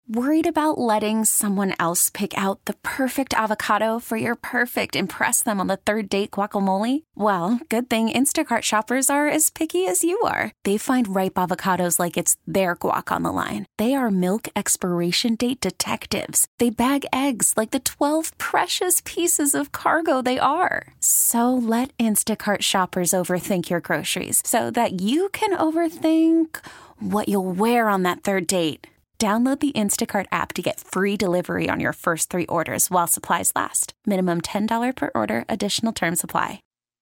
Worried about letting someone else pick out the perfect avocado for your perfect impress them on the third date guacamole? Well, good thing Instacart shoppers are as picky as you are. They find ripe avocados like it's their guac on the line. They are milk expiration date detectives. They bag eggs like the 12 precious pieces of cargo they are. So let Instacart shoppers overthink your groceries so that you can overthink what you'll wear on that third date. Download the Instacart app to get free delivery on your first 3 orders while supplies last. Minimum $10 per order. Additional terms apply.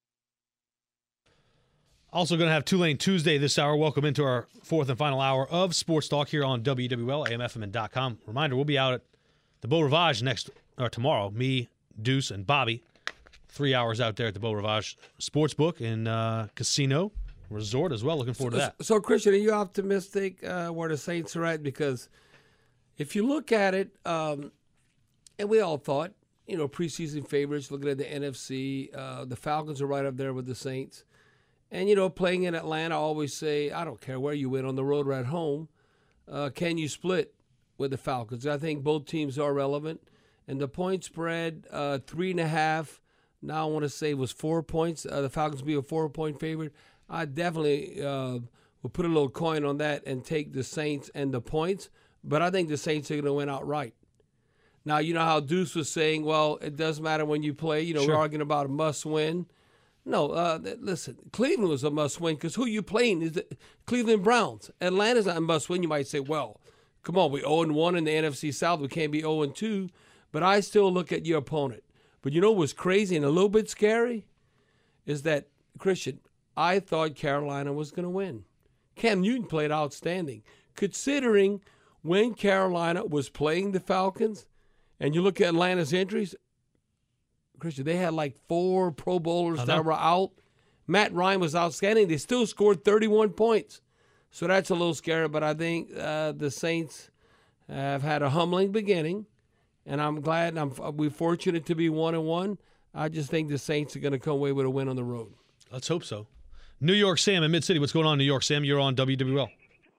Also going to have Tulane Tuesday this hour. Welcome into our fourth and final hour of Sports Talk here on WWL, AMFM.com. Reminder, we'll be out at the Beau Rivage tomorrow. Me, Deuce, and Bobby. 3 hours out there at the Beau Rivage Sportsbook and Casino Resort as well. Looking forward to that. So, Christian, are you optimistic where the Saints are at? Because if you look at it, and we all thought, preseason favorites, looking at the NFC, the Falcons are right up there with the Saints. And, playing in Atlanta, I always say, I don't care where you win, on the road or at home, can you split with the Falcons? I think both teams are relevant. And the point spread, 3.5, now I want to say was 4 points. The Falcons will be a 4-point favorite. I definitely will put a little coin on that and take the Saints and the points, but I think the Saints are going to win outright. Now, you know how Deuce was saying, well, it doesn't matter when you play. Sure. We're arguing about a must-win. No, listen, Cleveland was a must-win because who you playing is the Cleveland Browns. Atlanta's not a must-win. You might say, well, come on, we 0-1 in the NFC South. We can't be 0-2, but I still look at your opponent. But you know what's crazy and a little bit scary is that, Christian, I thought Carolina was going to win. Cam Newton played outstanding. Considering when Carolina was playing the Falcons, and you look at Atlanta's injuries, Christian, they had like 4 Pro Bowlers that were out. Matt Ryan was outstanding. They still scored 31 points. So that's a little scary, but I think the Saints have had a humbling beginning, and I'm glad we're fortunate to be 1-1. I just think the Saints are going to come away with a win on the road. Let's hope so. New York Sam in Mid-City. What's going on in New York, Sam? You're on WWL.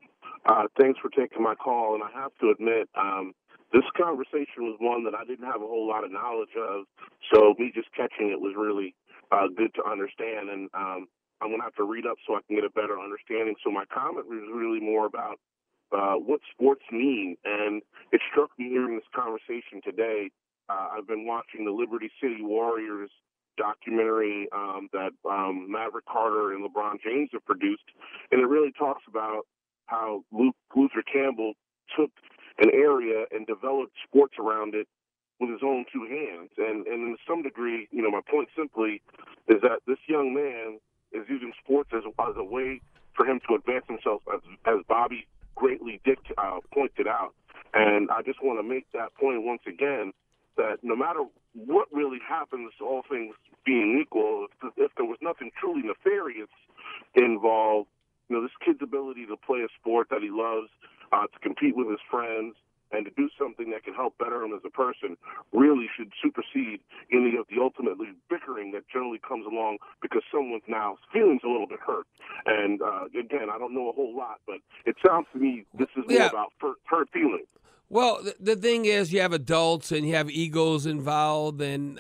Thanks for taking my call, and I have to admit, this conversation was one that I didn't have a whole lot of knowledge of, so me just catching it was really good to understand, and I'm going to have to read up so I can get a better understanding. So my comment was really more about what sports mean, and it struck me during this conversation today. I've been watching the Liberty City Warriors documentary that Maverick Carter and LeBron James have produced, and it really talks about how Luther Campbell took an area and developed sports around it with his own 2 hands. And in some degree, my point simply is that this young man is using sports as a way for him to advance himself, as Bobby greatly pointed out. And I just want to make that point once again, that no matter what really happens, all things being equal, if there was nothing truly nefarious involved, this kid's ability to play a sport that he loves, to compete with his friends, and to do something that can help better him as a person really should supersede any of the ultimately bickering that generally comes along because someone's now feelings a little bit hurt. And again, I don't know a whole lot, but it sounds to me this is more about hurt feelings. Well, the thing is, you have adults and you have egos involved, and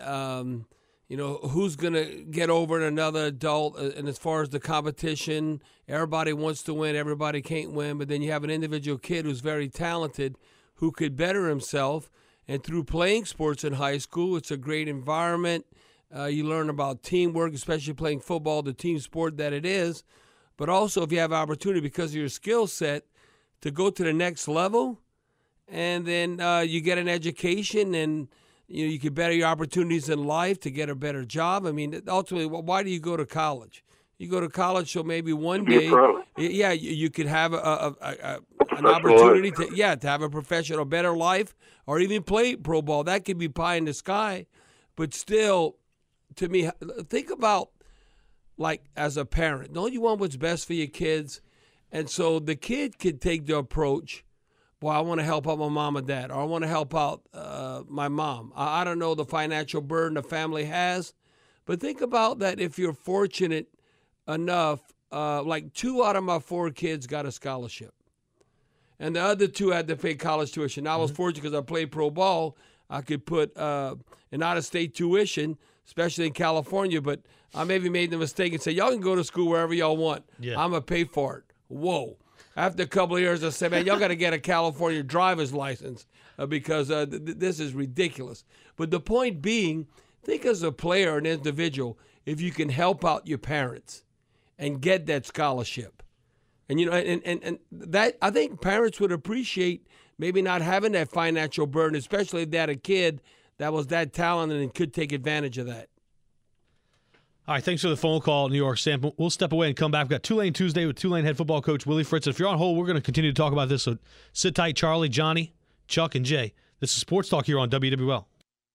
who's going to get over another adult. And as far as the competition, everybody wants to win, everybody can't win. But then you have an individual kid who's very talented, who could better himself. And through playing sports in high school, it's a great environment. You learn about teamwork, especially playing football, the team sport that it is. But also, if you have opportunity because of your skill set to go to the next level, and then you get an education, and you can better your opportunities in life to get a better job. I mean, ultimately, why do you go to college? You go to college so maybe one day, you could have an opportunity to have a professional, better life, or even play pro ball. That could be pie in the sky, but still, to me, think about, like, as a parent, don't you want what's best for your kids? And so the kid could take the approach, boy, I want to help out my mom and dad, or I want to help out my mom. I don't know the financial burden the family has, but think about that if you're fortunate enough, like 2 out of my 4 kids got a scholarship. and the other two had to pay college tuition. Now, I was fortunate because I played pro ball. I could put an out-of-state tuition, especially in California, but I maybe made the mistake and said, y'all can go to school wherever y'all want. Yeah. I'm going to pay for it. Whoa. After a couple of years, I said, man, y'all got to get a California driver's license because this is ridiculous. But the point being, think as a player or an individual, if you can help out your parents and get that scholarship. And, and that, I think parents would appreciate maybe not having that financial burden, especially if they had a kid that was that talented and could take advantage of that. All right, thanks for the phone call, New York Sam. We'll step away and come back. We've got Tulane Tuesday with Tulane head football coach Willie Fritz. If you're on hold, we're going to continue to talk about this. So sit tight, Charlie, Johnny, Chuck, and Jay. This is Sports Talk here on WWL. All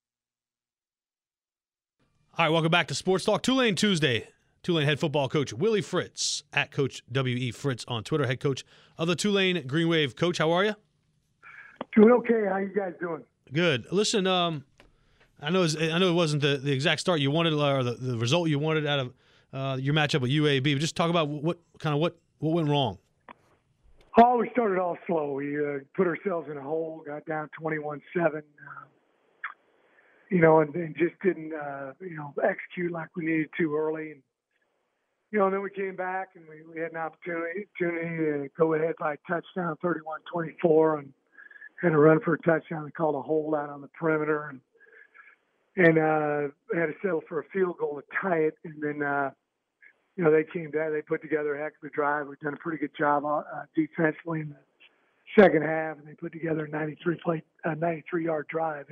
right, welcome back to Sports Talk. Tulane Tuesday. Tulane head football coach Willie Fritz, at Coach W.E. Fritz on Twitter, head coach of the Tulane Green Wave. Coach, how are you? Doing okay. How you guys doing? Good. Listen, I know it wasn't the exact start you wanted or the result you wanted out of your matchup with UAB. But just talk about what went wrong. Oh, we started off slow. We put ourselves in a hole, got down 21-7, and just didn't, execute like we needed to early. And then we came back and we had an opportunity to go ahead by touchdown 31-24 and had a run for a touchdown. They called a hold out on the perimeter and had to settle for a field goal to tie it. And then, they came down. They put together a heck of a drive. We've done a pretty good job defensively in the second half, and they put together a 93-yard drive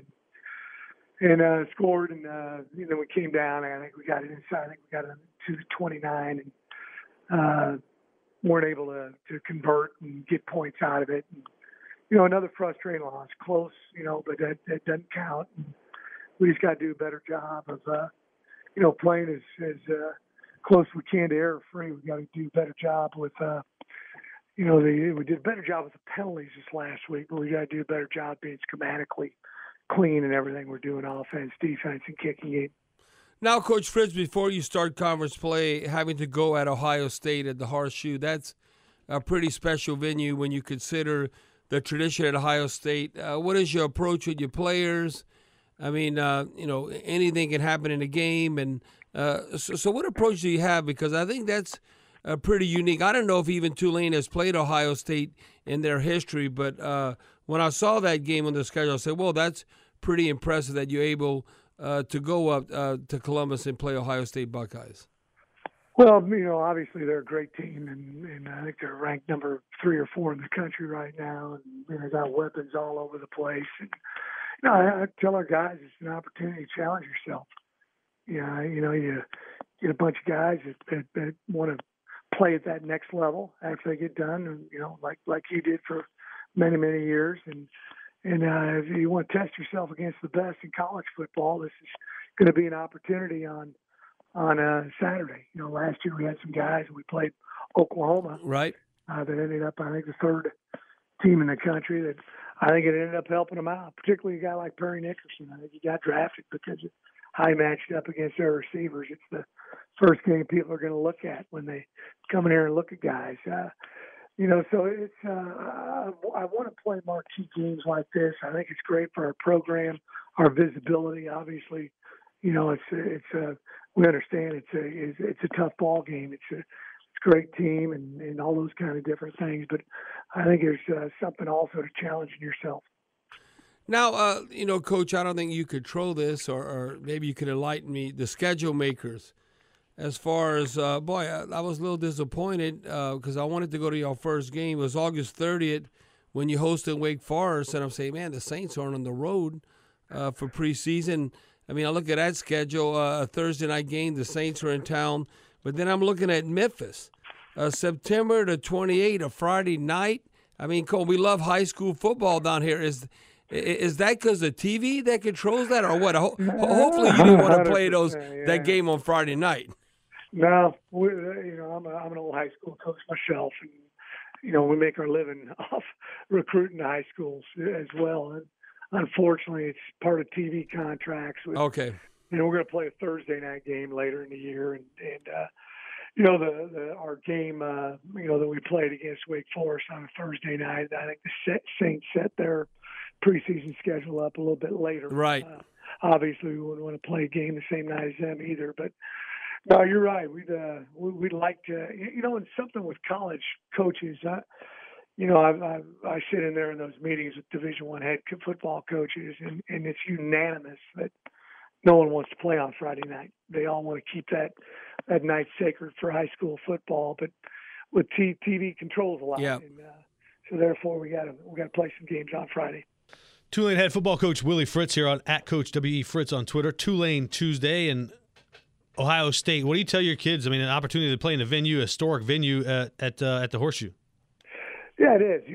and scored. And then we came down, and I think we got it inside. I think we got it to the 29 and weren't able to convert and get points out of it. And, another frustrating loss, close, but that doesn't count. And we just got to do a better job of, playing as close as we can to error-free. We got to do a better job with, we did a better job with the penalties this last week, but we got to do a better job being schematically clean in everything we're doing, offense, defense, and kicking game. Now, Coach Fritz, before you start conference play, having to go at Ohio State at the Horseshoe, that's a pretty special venue when you consider the tradition at Ohio State. What is your approach with your players? I mean, anything can happen in a game. And so what approach do you have? Because I think that's pretty unique. I don't know if even Tulane has played Ohio State in their history, but when I saw that game on the schedule, I said, well, that's pretty impressive that you're able to go up to Columbus and play Ohio State Buckeyes. Well, obviously they're a great team, and I think they're ranked number 3 or 4 in the country right now, and they got weapons all over the place. And, I tell our guys it's an opportunity to challenge yourself. You get a bunch of guys that want to play at that next level after they get done, and, like you did for many, many years. And if you want to test yourself against the best in college football, this is going to be an opportunity on Saturday. Last year we had some guys and we played Oklahoma. Right. That ended up, I think, the 3rd team in the country. That I think it ended up helping them out, particularly a guy like Perry Nickerson. I think he got drafted because of how he matched up against their receivers. It's the first thing people are going to look at when they come in here and look at guys. So it's I want to play marquee games like this. I think it's great for our program, our visibility. Obviously, we understand it's a tough ball game. It's a great team and all those kind of different things. But I think there's something also to challenging yourself. Now, Coach, I don't think you control this, or maybe you could enlighten me. The schedule makers, as far as I was a little disappointed because I wanted to go to your first game. It was August 30th when you hosted Wake Forest, and I'm saying, man, the Saints aren't on the road for preseason. I mean, I look at that schedule, a Thursday night game, the Saints are in town. But then I'm looking at Memphis, September the 28th, a Friday night. I mean, Cole, we love high school football down here. Is that because of TV that controls that, or what? Hopefully you didn't want to play that game on Friday night. No, I'm an old high school coach myself, and we make our living off recruiting high schools as well. And unfortunately, it's part of TV contracts. Okay. We're going to play a Thursday night game later in the year, and our game, that we played against Wake Forest on a Thursday night. I think the Saints set their preseason schedule up a little bit later. Right. Obviously, we wouldn't want to play a game the same night as them either. But no, you're right. We'd like to, and something with college coaches. I sit in there in those meetings with Division I head football coaches, and it's unanimous that no one wants to play on Friday night. They all want to keep that night sacred for high school football, but with TV controls a lot. Yeah. And, so therefore we got to play some games on Friday. Tulane head football coach Willie Fritz here on @CoachWeFritz on Twitter. Tulane Tuesday and Ohio State. What do you tell your kids? I mean, an opportunity to play in a historic venue at the Horseshoe. Yeah, it is.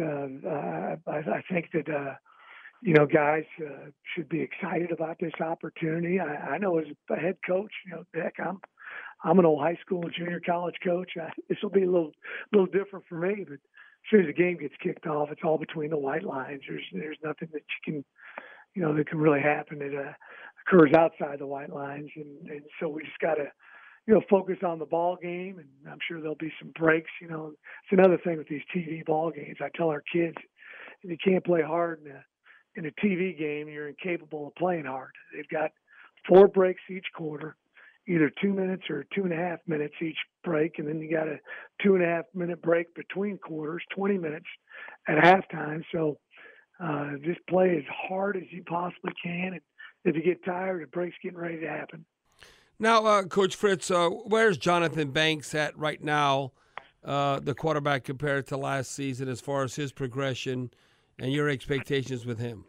I think that guys should be excited about this opportunity. I know as a head coach, heck, I'm an old high school and junior college coach. This will be a little different for me, but as soon as the game gets kicked off, it's all between the white lines. There's nothing that you can, that can really happen that occurs outside the white lines, and so we just got to, focus on the ball game, and I'm sure there'll be some breaks. It's another thing with these TV ball games. I tell our kids, if you can't play hard in a TV game, you're incapable of playing hard. They've got 4 breaks each quarter, either 2 minutes or 2.5 minutes each break, and then you got a 2.5 minute break between quarters, 20 minutes at halftime. So just play as hard as you possibly can, and if you get tired, the break's getting ready to happen. Now, Coach Fritz, where's Jonathan Banks at right now, the quarterback, compared to last season as far as his progression and your expectations with him?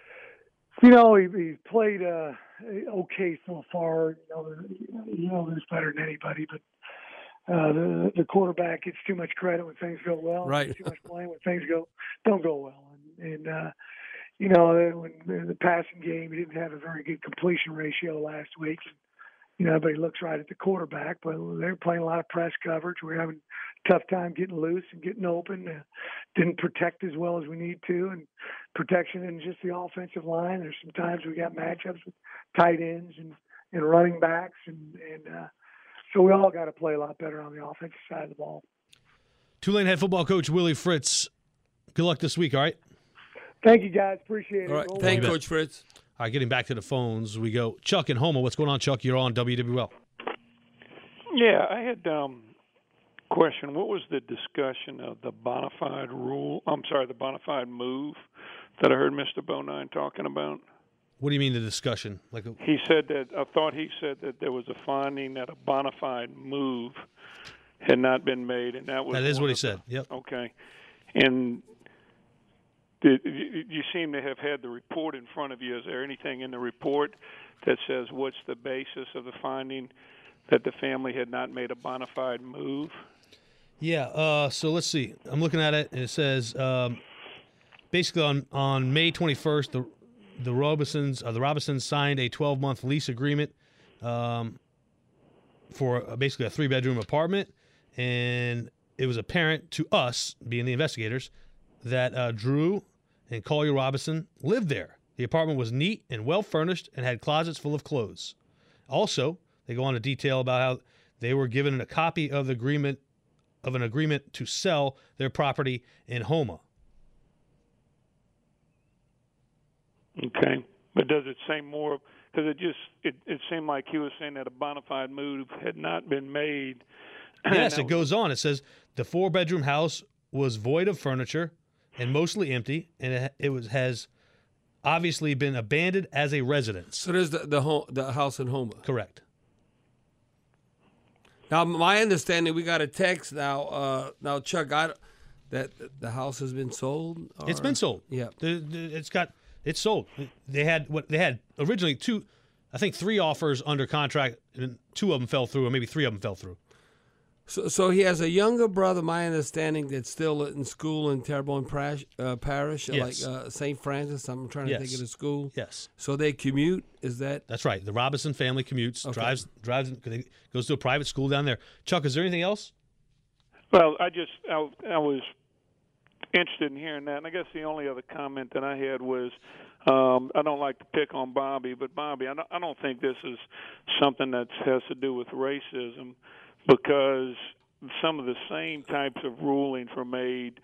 He played okay so far. He's better than anybody, but the quarterback gets too much credit when things go well. Right. Too much blame when things don't go well. And when the passing game, he didn't have a very good completion ratio last week. Everybody looks right at the quarterback, but they're playing a lot of press coverage. We're having a tough time getting loose and getting open. Didn't protect as well as we need to, and protection in just the offensive line. There's some times we got matchups with tight ends and running backs, and so we all got to play a lot better on the offensive side of the ball. Tulane head football coach Willie Fritz. Good luck this week, all right? Thank you, guys. Appreciate it. All right. Thank you, Coach Fritz. All right, getting back to the phones, we go. Chuck in Houma. What's going on, Chuck? You're on WWL. Yeah, I had question. What was the discussion of the bona fide the bona fide move that I heard Mr. Bonine talking about? What do you mean the discussion? He said that I thought he said that there was a finding that a bona fide move had not been made, and that is what he said. Yep. Okay, and you seem to have had the report in front of you. Is there anything in the report that says what's the basis of the finding that the family had not made a bona fide move? Yeah, so let's see. I'm looking at it, and it says basically on May 21st, the Robinsons signed a 12-month lease agreement for basically a 3-bedroom apartment, and it was apparent to us, being the investigators, that Drew and Collier Robinson lived there. The apartment was neat and well-furnished and had closets full of clothes. Also, they go on to detail about how they were given a copy of an agreement to sell their property in Houma. Okay, but does it say more? Because it seemed like he was saying that a bona fide move had not been made. Yes, it goes on. It says the 4-bedroom house was void of furniture and mostly empty, and it has obviously been abandoned as a residence. So there's the house in Houma. Correct. Now, my understanding, we got a text now. Now, Chuck, that the house has been sold. Or? It's been sold. Yeah, it's sold. They had originally 3 offers under contract, and 2 of them fell through, or maybe 3 of them fell through. So he has a younger brother, my understanding, that's still in school in Terrebonne Parish, yes. like St. Francis. I'm trying to think of the school. Yes. So they commute, is that? That's right. The Robinson family commutes, Okay. drives, goes to a private school down there. Chuck, is there anything else? Well, I was interested in hearing that, and I guess the only other comment that I had was, I don't like to pick on Bobby, but Bobby, I don't think this is something that has to do with racism. because some of the same types of rulings were made,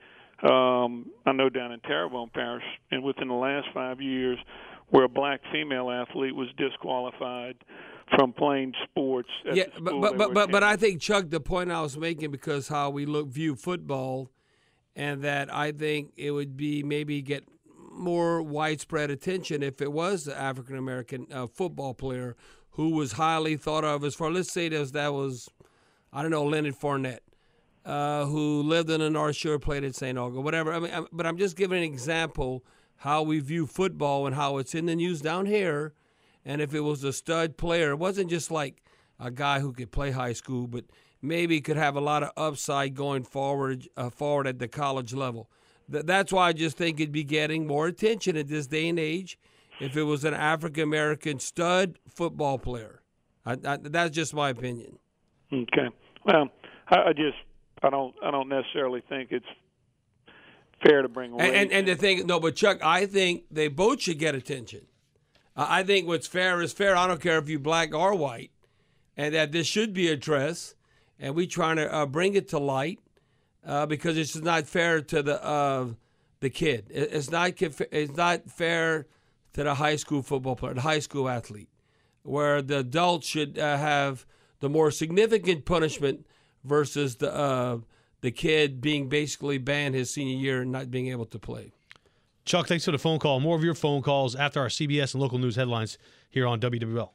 I know down in Terrebonne Parish, and within the last 5 years, where a black female athlete was disqualified from playing sports at the school but I think, Chuck, the point I was making, because how we view football, and that I think it would be maybe get more widespread attention if it was the African-American football player who was highly thought of as far, let's say that was, I don't know, Leonard Fournette, who lived in the North Shore, played at St. Augustine, whatever. I mean, but I'm just giving an example how we view football and how it's in the news down here. And if it was a stud player, it wasn't just like a guy who could play high school, but maybe could have a lot of upside going forward at the college level. That's why I just think it'd be getting more attention at this day and age if it was an African-American stud football player. That's just my opinion. Okay. Well, I don't necessarily think it's fair to bring away. And the thing, no, but Chuck, I think they both should get attention. I think what's fair is fair. I don't care if you're black or white, and that this should be addressed, and we trying to bring it to light because it's just not fair to the kid. It's not fair to the high school football player, the high school athlete, where the adult should have the more significant punishment versus the kid being basically banned his senior year and not being able to play. Chuck, thanks for the phone call. More of your phone calls after our CBS and local news headlines here on WWL.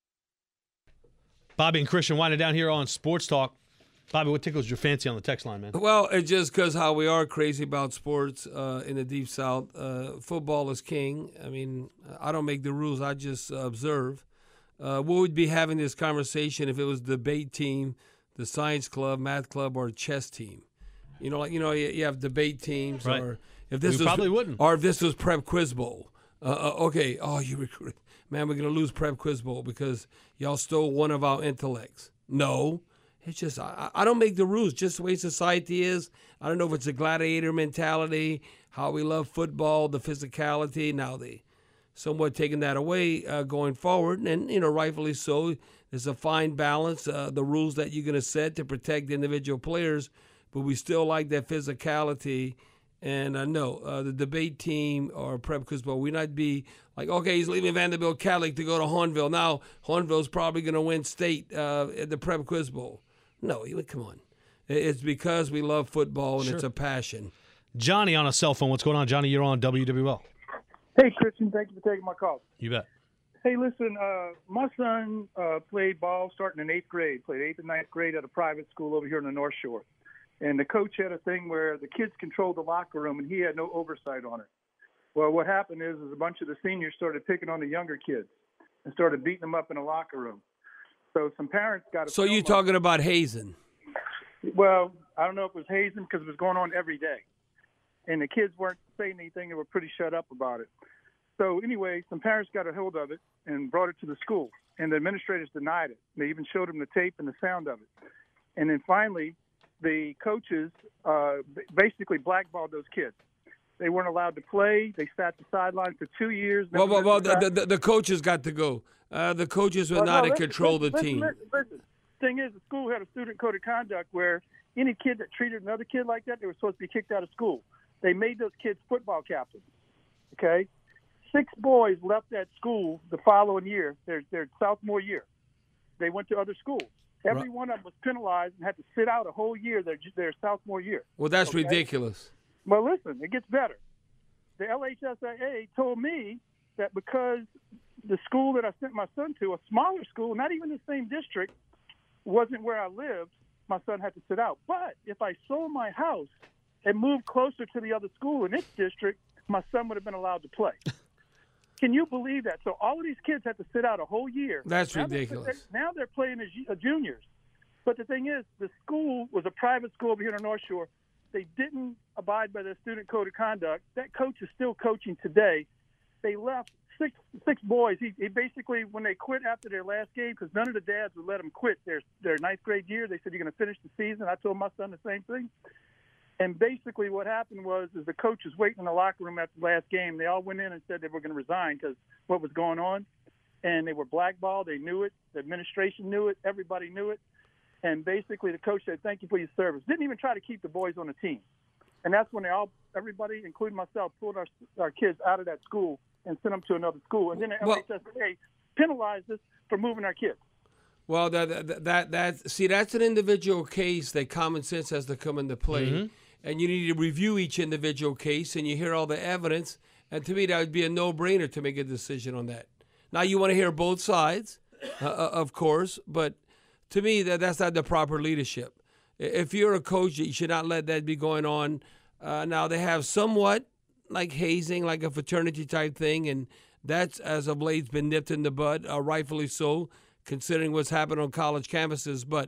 Bobby and Christian winding down here on Sports Talk. Bobby, what tickles your fancy on the text line, man? Well, it's just because how we are crazy about sports in the Deep South. Football is king. I mean, I don't make the rules. I just observe. We would be having this conversation if it was the debate team, the science club, math club, or chess team. You have debate teams, right. Or if this we probably wouldn't. Or if this was Prep Quiz Bowl. Okay. Oh, you recruit, man. We're gonna lose Prep Quiz Bowl because y'all stole one of our intellects. No, it's just I don't make the rules. Just the way society is. I don't know if it's a gladiator mentality, how we love football, the physicality. Now they somewhat taking that away going forward, and rightfully so. There's a fine balance, the rules that you're going to set to protect the individual players, but we still like that physicality. And no, the debate team or Prep Quiz Bowl, we not be like, okay, he's leaving Vanderbilt Catholic to go to Hornville. Now Hornville's probably going to win state at the Prep Quiz Bowl. No, come on. It's because we love football and It's a passion. Johnny on a cell phone. What's going on, Johnny? You're on WWL. Hey, Christian. Thank you for taking my call. You bet. Hey, listen, my son played ball starting in 8th grade, played 8th and 9th grade at a private school over here in the North Shore. And the coach had a thing where the kids controlled the locker room, and he had no oversight on it. Well, what happened is a bunch of the seniors started picking on the younger kids and started beating them up in the locker room. So some parents got to. So you're talking about hazing? Well, I don't know if it was hazing because it was going on every day. And the kids weren't saying anything. They were pretty shut up about it. So anyway, some parents got a hold of it and brought it to the school. And the administrators denied it. They even showed them the tape and the sound of it. And then finally, the coaches basically blackballed those kids. They weren't allowed to play. They sat the sideline for 2 years. Well, the coaches got to go. The coaches were not in control of the team. Listen. The thing is, the school had a student code of conduct where any kid that treated another kid like that, they were supposed to be kicked out of school. They made those kids football captains, okay? 6 boys left that school the following year, their sophomore year. They went to other schools. Every one of them was penalized and had to sit out a whole year their sophomore year. Well, that's ridiculous. Well, listen, it gets better. The LHSAA told me that because the school that I sent my son to, a smaller school, not even the same district, wasn't where I lived, my son had to sit out. But if I sold my house and moved closer to the other school in its district, my son would have been allowed to play. Can you believe that? So all of these kids had to sit out a whole year. That's ridiculous. Now they're playing as juniors. But the thing is, the school was a private school over here in the North Shore. They didn't abide by the student code of conduct. That coach is still coaching today. They left six boys. He basically, when they quit after their last game, because none of the dads would let them quit their ninth grade year, they said, you're going to finish the season. I told my son the same thing. And basically what happened was the coach was waiting in the locker room after the last game. They all went in and said they were going to resign because what was going on. And they were blackballed. They knew it. The administration knew it. Everybody knew it. And basically the coach said, "Thank you for your service." Didn't even try to keep the boys on the team. And that's when everybody, including myself, pulled our kids out of that school and sent them to another school. And then the LHSA penalized us for moving our kids. Well, that's an individual case that common sense has to come into play. Mm-hmm. And you need to review each individual case, and you hear all the evidence. And to me, that would be a no-brainer to make a decision on that. Now, you want to hear both sides, of course, but to me, that's not the proper leadership. If you're a coach, you should not let that be going on. Now, they have somewhat like hazing, like a fraternity type thing, and that's, as of late, been nipped in the bud, rightfully so, considering what's happened on college campuses. But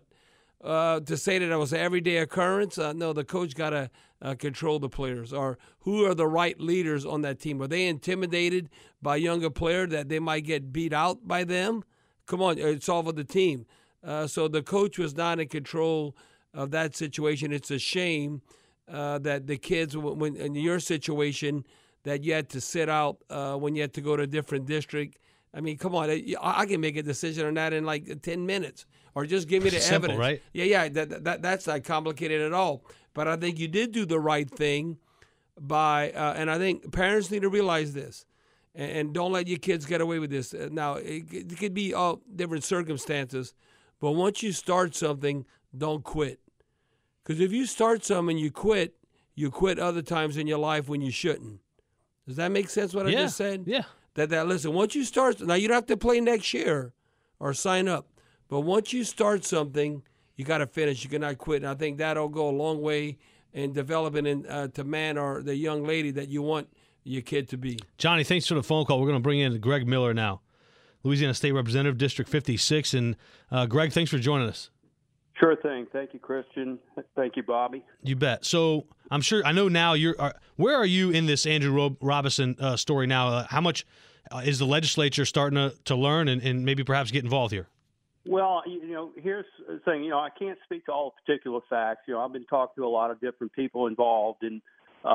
to say that it was an everyday occurrence, no, the coach got to control the players. Or who are the right leaders on that team? Are they intimidated by a younger player that they might get beat out by them? Come on, it's all for the team. So the coach was not in control of that situation. It's a shame that the kids, when in your situation, that you had to sit out when you had to go to a different district. I mean, come on, I can make a decision on that in like 10 minutes, or just give me the simple, evidence. Right? Yeah, that's not complicated at all. But I think you did do the right thing by, and I think parents need to realize this, and don't let your kids get away with this. Now, it could be all different circumstances, but once you start something, don't quit. Because if you start something and you quit other times in your life when you shouldn't. Does that make sense what I just said? Yeah. That listen, once you start, now you don't have to play next year or sign up, but once you start something, you got to finish. You cannot quit. And I think that'll go a long way in developing to man or the young lady that you want your kid to be. Johnny, thanks for the phone call. We're going to bring in Greg Miller now, Louisiana State Representative, District 56. And Greg, thanks for joining us. Sure thing. Thank you, Christian. Thank you, Bobby. You bet. So I know now where are you in this Andrew Robinson story now? How much is the legislature starting to learn and maybe perhaps get involved here? Well, here's the thing. I can't speak to all particular facts. I've been talking to a lot of different people involved, and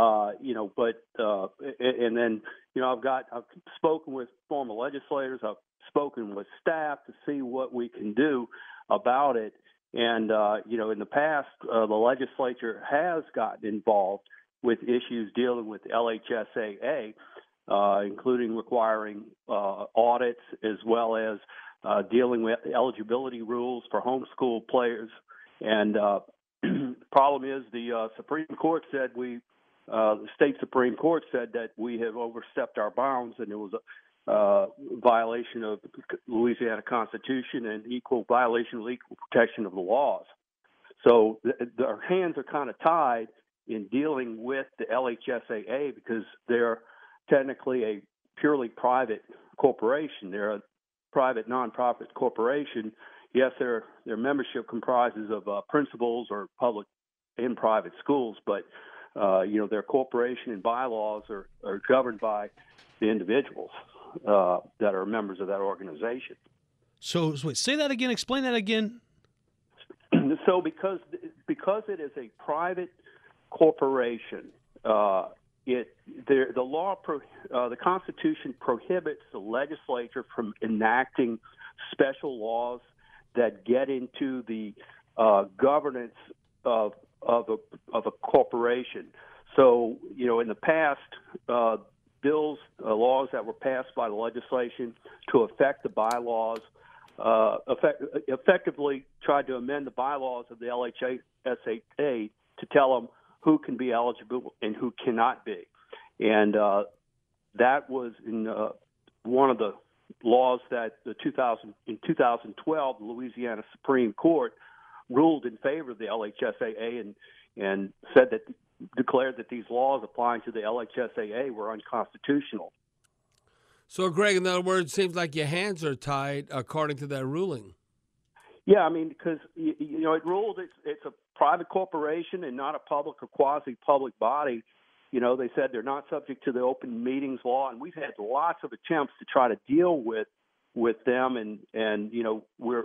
and then I've spoken with former legislators. I've spoken with staff to see what we can do about it. And, in the past, the legislature has gotten involved with issues dealing with LHSAA, including requiring audits as well as dealing with eligibility rules for homeschool players. And problem is the Supreme Court said the state Supreme Court said that we have overstepped our bounds, and it was a violation of the Louisiana Constitution and violation of equal protection of the laws. So our hands are kind of tied in dealing with the LHSAA because they're technically a purely private corporation. They're a private nonprofit corporation. Yes, their membership comprises of principals or public and private schools, but their corporation and bylaws are governed by the individuals that are members of that organization. So wait, say that again. Explain that again. So because it is a private corporation, the Constitution prohibits the legislature from enacting special laws that get into the governance of a corporation. So in the past, laws that were passed by the legislation to affect the bylaws, effectively tried to amend the bylaws of the LHSAA to tell them who can be eligible and who cannot be. And that was in one of the laws that in 2012, the Louisiana Supreme Court ruled in favor of the LHSAA and declared that these laws applying to the LHSAA were unconstitutional. So, Greg, in other words, it seems like your hands are tied according to that ruling. Yeah, I mean, because it ruled it's a private corporation and not a public or quasi-public body. They said they're not subject to the open meetings law, and we've had lots of attempts to try to deal with them, and we're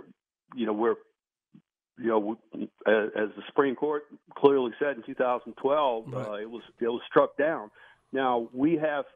as the Supreme Court clearly said in 2012, right. It was struck down. Now we have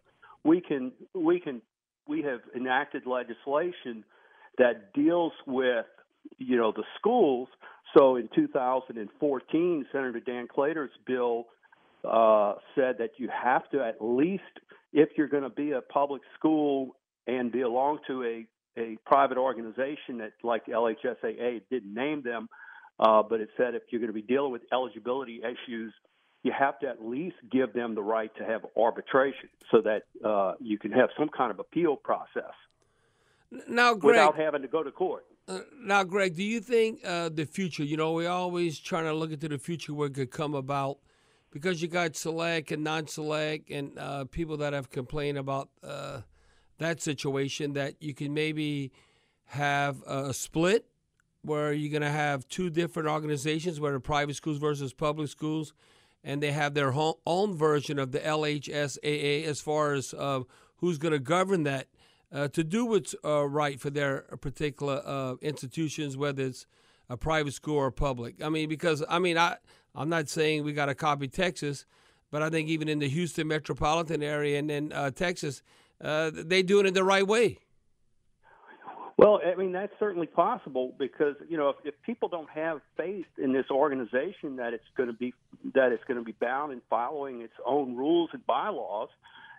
enacted legislation that deals with the schools. So in 2014, Senator Dan Claytor's bill said that you have to, at least if you're going to be a public school and belong to a private organization that, like LHSAA, didn't name them, but it said if you're going to be dealing with eligibility issues, you have to at least give them the right to have arbitration so that you can have some kind of appeal process now, Greg, without having to go to court. Now, Greg, do you think the future, we're always trying to look into the future where it could come about, because you got select and non-select and people that have complained about that situation, that you can maybe have a split where you're going to have two different organizations, whether private schools versus public schools, and they have their own version of the LHSAA as far as who's going to govern that to do what's right for their particular institutions, whether it's a private school or public. I mean, because, I'm not saying we got to copy Texas, but I think even in the Houston metropolitan area and then Texas, they doing it the right way. Well, that's certainly possible because, if people don't have faith in this organization that it's going to be bound in following its own rules and bylaws,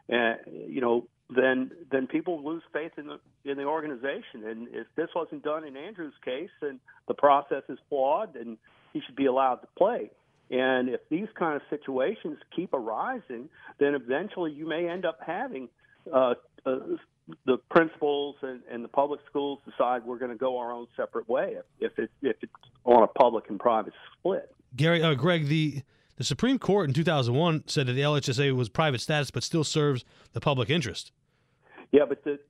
then people lose faith in the organization. And if this wasn't done in Andrew's case, then the process is flawed, and he should be allowed to play. And if these kind of situations keep arising, then eventually you may end up having the principals and the public schools decide we're going to go our own separate way if it's on a public and private split. Greg, the Supreme Court in 2001 said that the LHSA was private status but still serves the public interest. Yeah, but the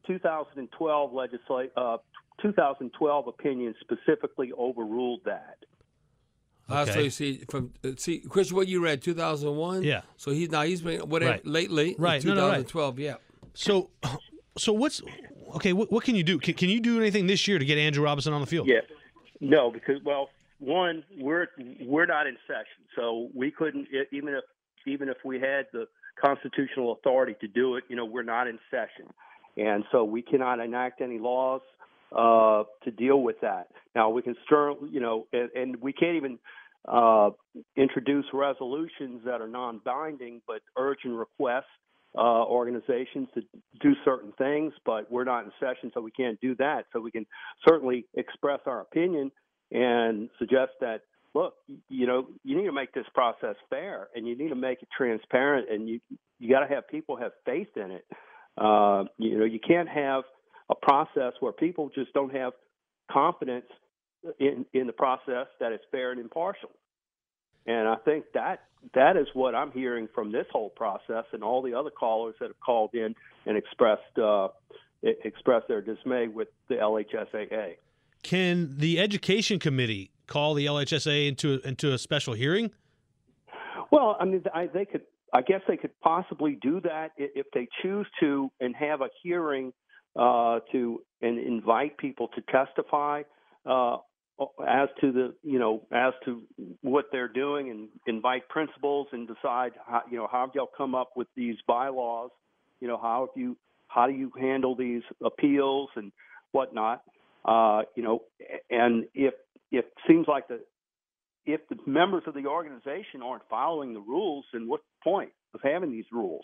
2012 opinion specifically overruled that. Okay. So you see, Christian, what you read, 2001? Yeah. So he's been right. lately, right. 2012, right. Yeah. So what can you do? Can you do anything this year to get Andrew Robinson on the field? Yeah. No, because, one, we're not in session, so we couldn't, even if we had the constitutional authority to do it, we're not in session. And so we cannot enact any laws to deal with that. Now, we can and we can't even introduce resolutions that are non-binding but urge and request organizations to do certain things, but we're not in session, so we can't do that. So we can certainly express our opinion and suggest that, look, you need to make this process fair, and you need to make it transparent, and you got to have people have faith in it. You can't have a process where people just don't have confidence in the process that it's fair and impartial. And I think that is what I'm hearing from this whole process and all the other callers that have called in and expressed their dismay with the LHSAA. Can the Education Committee call the LHSAA into a special hearing? Well, they could. I guess they could possibly do that if they choose to, and have a hearing and invite people to testify as to what they're doing, and invite principals and decide how they'll come up with these bylaws. How do you handle these appeals and whatnot? And if it seems like if the members of the organization aren't following the rules, then what's the point of having these rules?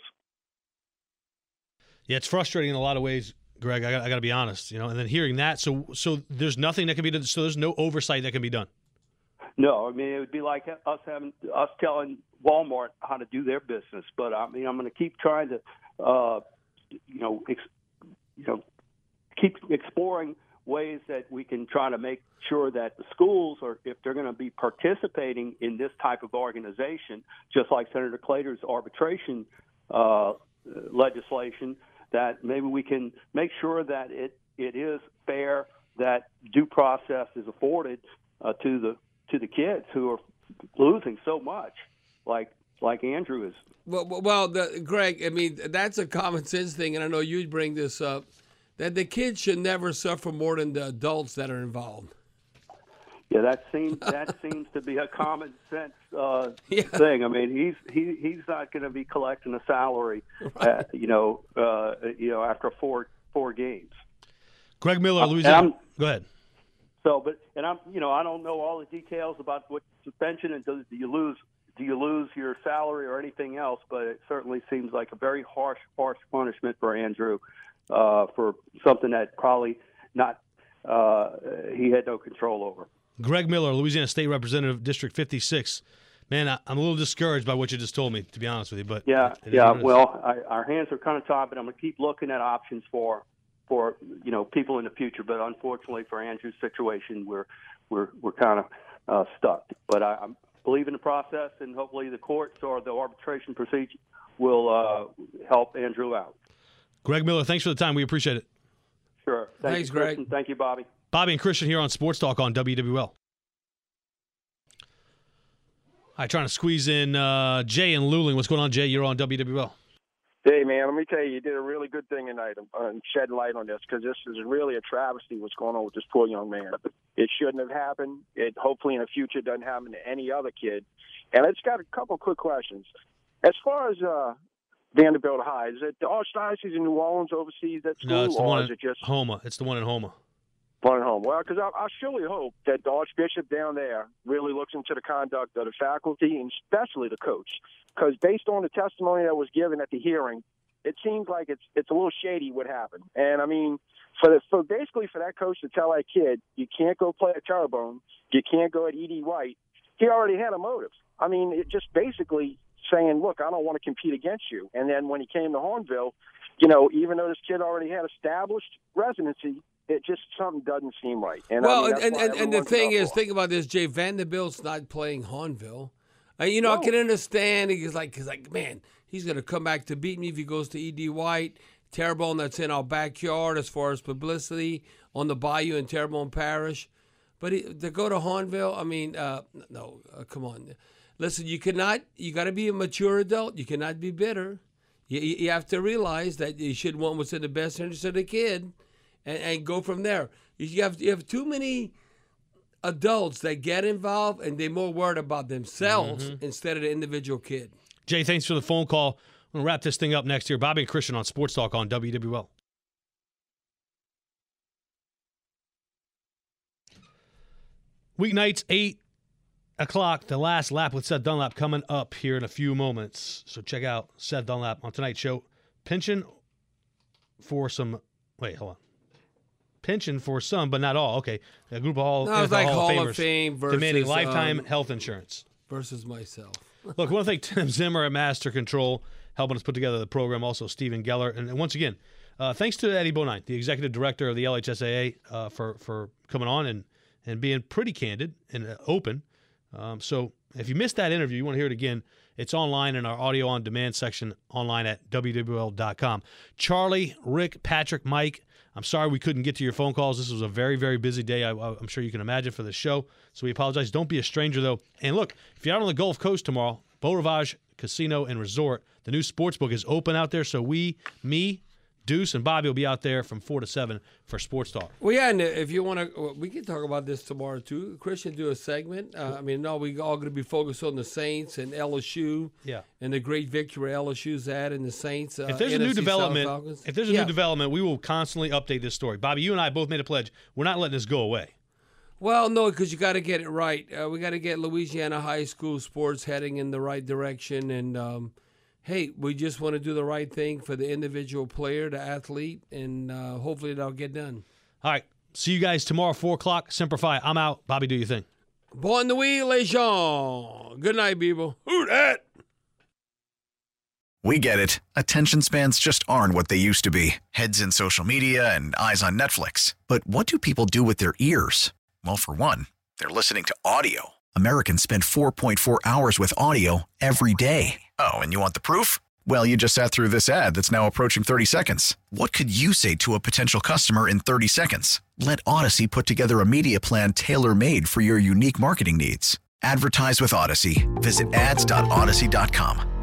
Yeah, it's frustrating in a lot of ways, Greg. I got to be honest, and then hearing that, so there's nothing that can be done. So there's no oversight that can be done. No, it would be like us telling Walmart how to do their business. But I'm going to keep trying to, keep exploring ways that we can try to make sure that the schools, or if they're going to be participating in this type of organization, just like Senator Claytor's arbitration legislation, that maybe we can make sure that it is fair, that due process is afforded to the kids who are losing so much, like Andrew is. Well, Greg, that's a common sense thing, and I know you'd bring this up, that the kids should never suffer more than the adults that are involved. Yeah, that seems to be a common sense thing. He's not going to be collecting a salary, right. After four games. Greg Miller, Louisiana. Go ahead. So, I don't know all the details about what suspension and do you lose your salary or anything else, but it certainly seems like a very harsh punishment for Andrew for something that probably not he had no control over. Greg Miller, Louisiana State Representative, District 56. Man, I'm a little discouraged by what you just told me, to be honest with you. But well, our hands are kind of tied, but I'm going to keep looking at options for people in the future. But unfortunately for Andrew's situation, we're kind of stuck. But I believe in the process, and hopefully the courts or the arbitration procedure will help Andrew out. Greg Miller, thanks for the time. We appreciate it. Sure. Thanks, Greg. Christian. Thank you, Bobby. Bobby and Christian here on Sports Talk on WWL. All right, trying to squeeze in Jay and Luling. What's going on, Jay? You're on WWL. Hey, man, let me tell you did a really good thing tonight on shedding light on this, because this is really a travesty what's going on with this poor young man. It shouldn't have happened. It hopefully in the future doesn't happen to any other kid. And I just got a couple quick questions. As far as Vanderbilt High, is it the Archdiocese in New Orleans oversees that school? No, it's the one is it just Homa. It's the one in Homa. One at home. Well, because I surely hope that the Archbishop down there really looks into the conduct of the faculty and especially the coach. Because based on the testimony that was given at the hearing, it seems like it's a little shady what happened. And, I mean, for basically for that coach to tell that kid, you can't go play at Terrebonne, you can't go at E.D. White, he already had a motive. I mean, it just basically saying, look, I don't want to compete against you. And then when he came to Hornville, even though this kid already had established residency, it just something doesn't seem right. And the thing is, think about this, Jay. Vanderbilt's not playing Hornville. I can understand. He's like, man, he's going to come back to beat me if he goes to E.D. White. Terrebonne, that's in our backyard as far as publicity on the Bayou in Terrebonne Parish. But to go to Hornville, I mean, no, come on. Listen, you got to be a mature adult. You cannot be bitter. You have to realize that you should want what's in the best interest of the kid. And go from there. You have too many adults that get involved, and they're more worried about themselves instead of the individual kid. Jay, thanks for the phone call. I'm going to wrap this thing up next year. Bobby and Christian on Sports Talk on WWL. Weeknights, 8 o'clock, the last lap with Seth Dunlap coming up here in a few moments. So check out Seth Dunlap on tonight's show. Pension for some but not all. Okay. A group of Hall of Fame versus demanding lifetime health insurance. Versus myself. Look, I want to thank Tim Zimmer at Master Control, helping us put together the program. Also, Stephen Geller. And once again, thanks to Eddie Bonine, the executive director of the LHSAA, for coming on and being pretty candid and open. So if you missed that interview, you want to hear it again, it's online in our audio on demand section online at WWL.com. Charlie, Rick, Patrick, Mike, I'm sorry we couldn't get to your phone calls. This was a very, very busy day, I'm sure you can imagine, for the show. So we apologize. Don't be a stranger, though. And look, if you're out on the Gulf Coast tomorrow, Beau Rivage Casino and Resort, the new sportsbook is open out there. So me, Deuce, and Bobby will be out there from 4 to 7 for Sports Talk. Well, yeah, and if you want to, we can talk about this tomorrow, too. Christian, do a segment. We all going to be focused on the Saints and LSU and the great victory LSU's had in the Saints. If there's a new development, we will constantly update this story. Bobby, you and I both made a pledge. We're not letting this go away. Well, no, because you got to get it right. We got to get Louisiana high school sports heading in the right direction, and hey, we just want to do the right thing for the individual player, the athlete, and hopefully that'll get done. All right. See you guys tomorrow, 4 o'clock. Semper Fi. I'm out. Bobby, do your thing. Bon nuit, les gens. Good night, people. Who dat? We get it. Attention spans just aren't what they used to be. Heads in social media and eyes on Netflix. But what do people do with their ears? Well, for one, they're listening to audio. Americans spend 4.4 hours with audio every day. Oh, and you want the proof? Well, you just sat through this ad that's now approaching 30 seconds. What could you say to a potential customer in 30 seconds? Let Odyssey put together a media plan tailor-made for your unique marketing needs. Advertise with Odyssey. Visit ads.odyssey.com.